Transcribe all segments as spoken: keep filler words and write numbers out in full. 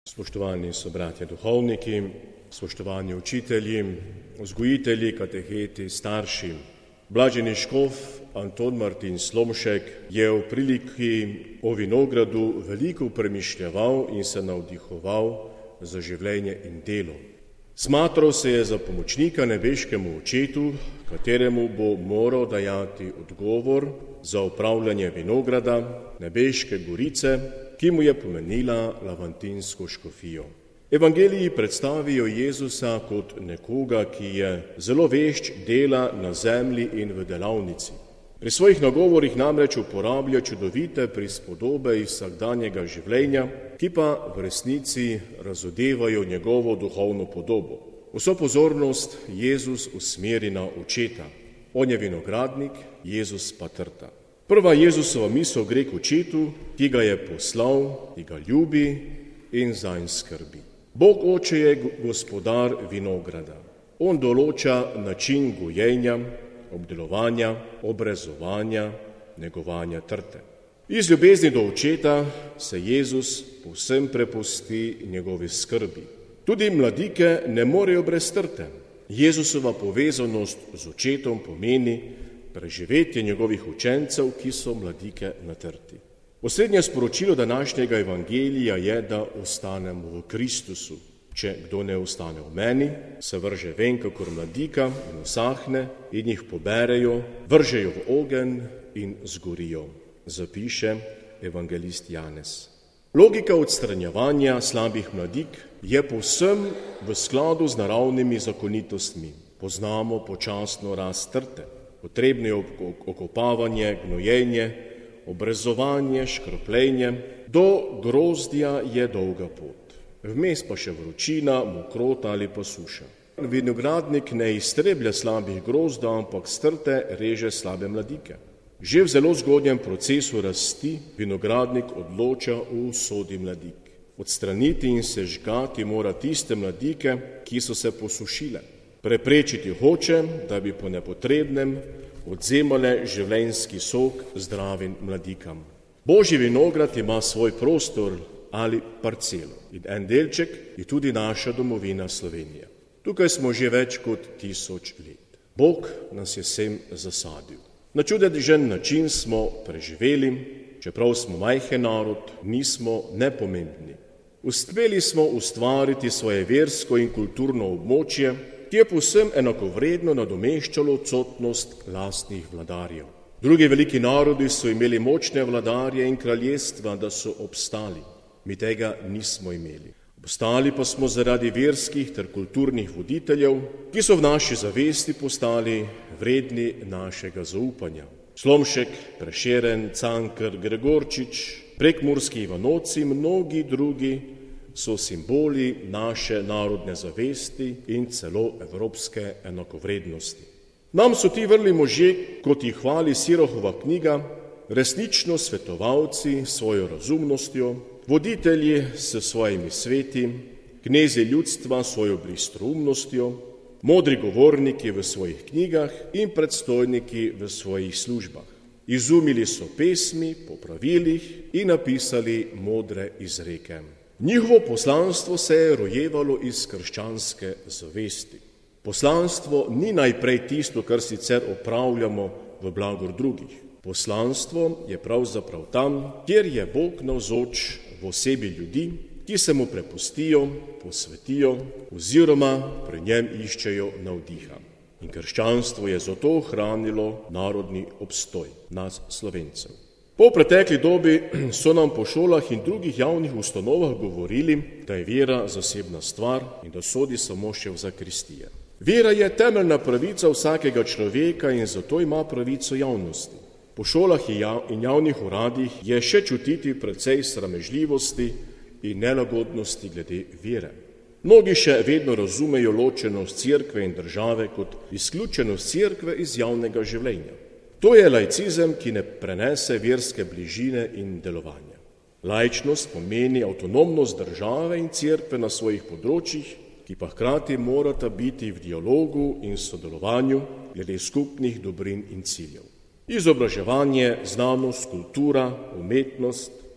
Spoštovani sobratje duhovniki, spoštovani učitelji, vzgojitelji, kateheti, starši. Blaženi škof Anton Martin Slomšek je v priliki o vinogradu veliko premišljeval in se navdihoval za življenje in delo. Smatral se je za pomočnika nebeškemu očetu, kateremu bo moral dajati odgovor za upravljanje vinograda nebeške gorice, ki mu je pomenila lavantinsko škofijo. Evangeliji predstavijo Jezusa kot nekoga, ki je zelo vešč dela na zemlji in v delavnici. Pri svojih nagovorih namreč uporablja čudovite prispodobe iz vsakdanjega življenja, ki pa v resnici razodevajo njegovo duhovno podobo. Vso pozornost Jezus usmeri na očeta. On je vinogradnik, Jezus pa trta. Prva Jezusova misel gre k očetu, ki ga je poslal, ki ga ljubi in zanj skrbi. Bog oče je gospodar vinograda. On določa način gojenja, obdelovanja, obrezovanja, negovanja trte. Iz ljubezni do očeta se Jezus povsem prepusti njegovi skrbi. Tudi mladike ne morejo brez trte. Jezusova povezanost z očetom pomeni preživetje njegovih učencev, ki so mladike na trti. Osrednje sporočilo današnjega evangelija je, da ostanemo v Kristusu. Če kdo ne ostane v meni, se vrže ven kakor mladika in usahne in jih poberejo, vržejo v ogenj in zgorijo, zapiše evangelist Janez. Logika odstranjevanja slabih mladik je povsem v skladu z naravnimi zakonitostmi. Poznamo počasno rast trte. Potrebno je okopavanje, gnojenje, obrezovanje, škropljenje. Do grozdja je dolga pot. Vmes pa še vročina, mokrota ali pa suša. Vinogradnik ne iztreblja slabih grozda, ampak s trte reže slabe mladike. Že v zelo zgodnjem procesu rasti vinogradnik odloča o usodi mladik. Odstraniti in sežgati mora tiste mladike, ki so se posušile. Preprečiti hoče, da bi po nepotrebnem odzemale življenjski sok zdravim mladikam. Božji vinograd ima svoj prostor ali parcelo in en delček je tudi naša domovina Slovenija. Tukaj smo že več kot tisoč let. Bog nas je sem zasadil. Na čudežen način smo preživeli, čeprav smo majhen narod, nismo nepomembni. Uspeli smo ustvariti svoje versko in kulturno območje, ki je povsem enakovredno nadomeščalo odsotnost lastnih vladarjev. Drugi veliki narodi so imeli močne vladarje in kraljestva, da so obstali. Mi tega nismo imeli. Obstali pa smo zaradi verskih ter kulturnih voditeljev, ki so v naši zavesti postali vredni našega zaupanja. Slomšek, Prešeren, Cankar, Gregorčič, prekmurski Ivanovci in mnogi drugi so simboli naše narodne zavesti in celo evropske enakovrednosti. Nam so ti vrli možje, kot jih hvali Sirohova knjiga, resnično svetovalci s svojo razumnostjo, voditelji s svojimi sveti, knezi ljudstva s svojo bistroumnostjo, modri govorniki v svojih knjigah in predstojniki v svojih službah. Izumili so pesmi po pravilih in napisali modre izreke. Njihovo poslanstvo se je rojevalo iz krščanske zavesti. Poslanstvo ni najprej tisto, kar sicer opravljamo v blagor drugih. Poslanstvo je pravzaprav tam, kjer je Bog navzoč v osebi ljudi, ki se mu prepustijo, posvetijo oziroma pri njem iščejo navdiha. In krščanstvo je zato ohranilo narodni obstoj nas Slovencev. Po pretekli dobi so nam po šolah in drugih javnih ustanovah govorili, da je vera zasebna stvar in da sodi samo še v zakristije. Vera je temeljna pravica vsakega človeka in zato ima pravico javnosti. Po šolah in javnih uradih je še čutiti precej sramežljivosti in nelagodnosti glede vere. Mnogi še vedno razumejo ločenost cerkve in države kot izključenost cerkve iz javnega življenja. To je laicizem, ki ne prenese verske bližine in delovanja. Laičnost pomeni avtonomnost države in cerkve na svojih področjih, ki pa hkrati morata biti v dialogu in sodelovanju glede skupnih dobrin in ciljev. Izobraževanje, znanost, kultura, umetnost,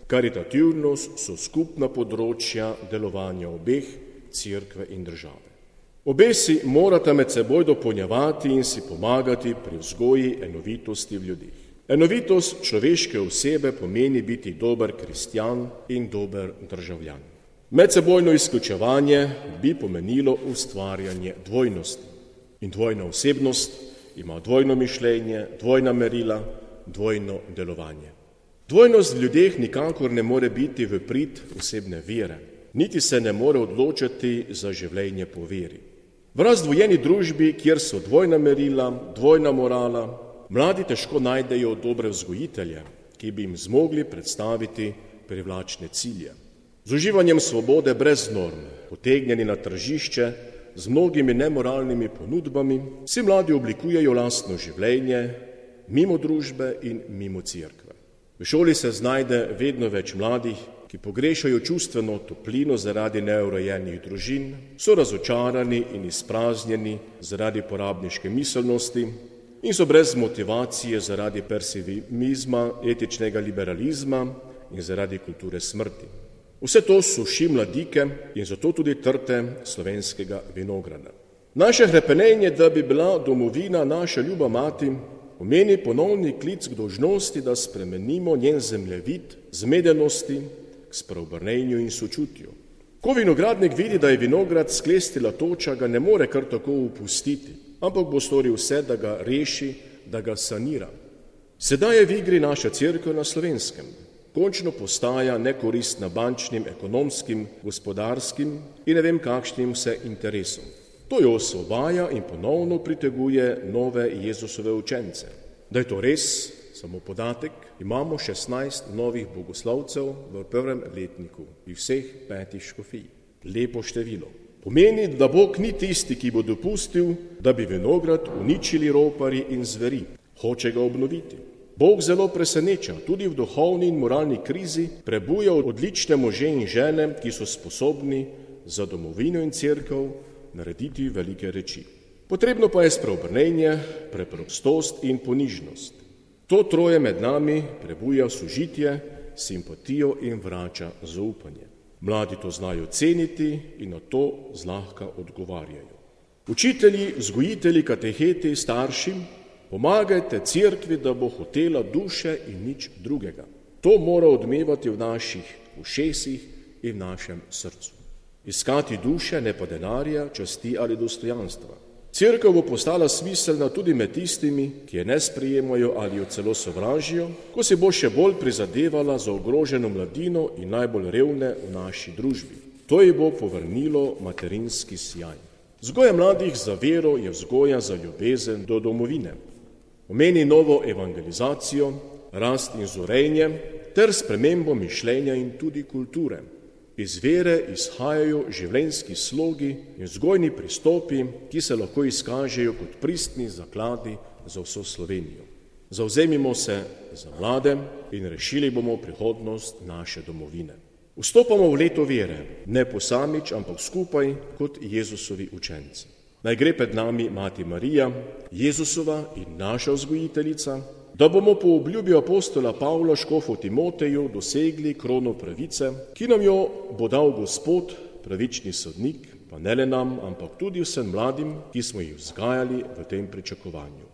Karitativnost so skupna področja delovanja obeh, cerkve in države. Obe si morata med seboj dopolnjevati in si pomagati pri vzgoji enovitosti v ljudeh. Enovitost človeške osebe pomeni biti dober kristjan in dober državljan. Medsebojno izključevanje bi pomenilo ustvarjanje dvojnosti. In dvojna osebnost ima dvojno mišljenje, dvojna merila, dvojno delovanje. Dvojnost v ljudeh nikakor ne more biti v prid osebne vere, niti se ne more odločati za življenje po veri. V razdvojeni družbi, kjer so dvojna merila, dvojna morala, mladi težko najdejo dobre vzgojitelje, ki bi jim zmogli predstaviti privlačne cilje. Z uživanjem svobode brez norm, potegnjeni na tržišče, z mnogimi nemoralnimi ponudbami, si mladi oblikujejo lastno življenje, mimo družbe in mimo cerkve. V šoli se znajde vedno več mladih, ki pogrešajo čustveno toplino zaradi neurejenih družin, so razočarani in izpraznjeni zaradi porabniške miselnosti in so brez motivacije zaradi pesimizma, etičnega liberalizma in zaradi kulture smrti. Vse to suši mladike in zato tudi trte slovenskega vinograda. Naše hrepenenje, da bi bila domovina naša ljuba mati, pomeni ponovni klic k dolžnosti, da spremenimo njen zemljevid zmedenosti k spreobrnenju in sočutju. Ko vinogradnik vidi, da je vinograd sklestila toča, ga ne more kar tako upustiti, ampak bo storil vse, da ga reši, da ga sanira. Sedaj je v igri naša cerkev na Slovenskem. Končno postaja nekoristna bančnim, ekonomskim, gospodarskim in ne vem kakšnim vse interesom. To jo osvobaja in ponovno priteguje nove Jezusove učence. Da je to res, samo podatek, imamo šestnajst novih bogoslovcev v prvem letniku in vseh petih škofij. Lepo število. Pomeni, da Bog ni tisti, ki bo dopustil, da bi vinograd uničili ropari in zveri. Hoče ga obnoviti. Bog zelo preseneča, tudi v duhovni in moralni krizi prebuja odlične može in žene, ki so sposobni za domovino in cerkev narediti velike reči. Potrebno pa je spreobrnenje, preprostost in ponižnost. To troje med nami prebuja sožitje, simpatijo in vrača zaupanje. Mladi to znajo ceniti in na to zlahka odgovarjajo. Učitelji, vzgojitelji, kateheti, starši, pomagajte cerkvi, da bo hotela duše in nič drugega. To mora odmevati v naših ušesih in v našem srcu. Iskati duše, ne pa denarja, časti ali dostojanstva. Cerkev bo postala smiselna tudi med tistimi, ki je ne sprejemajo ali jo celo sovražijo, ko se bo še bolj prizadevala za ogroženo mladino in najbolj revne v naši družbi. To ji bo povrnilo materinski sijaj. Vzgoja mladih za vero je vzgoja za ljubezen do domovine. Pomeni novo evangelizacijo, rast in zorenje ter spremembo mišljenja in tudi kulture. Iz vere izhajajo življenjski slogi in vzgojni pristopi, ki se lahko izkažejo kot pristni zakladi za vso Slovenijo. Zavzemimo se za mlade in rešili bomo prihodnost naše domovine. Vstopamo v leto vere, ne posamič, ampak skupaj kot Jezusovi učenci. Naj gre pred nami Mati Marija, Jezusova in naša vzgojiteljica, da bomo po obljubi apostola Pavla škofu Timoteju dosegli krono pravice, ki nam jo bo dal Gospod, pravični sodnik, pa ne le nam, ampak tudi vsem mladim, ki smo jih vzgajali v tem pričakovanju.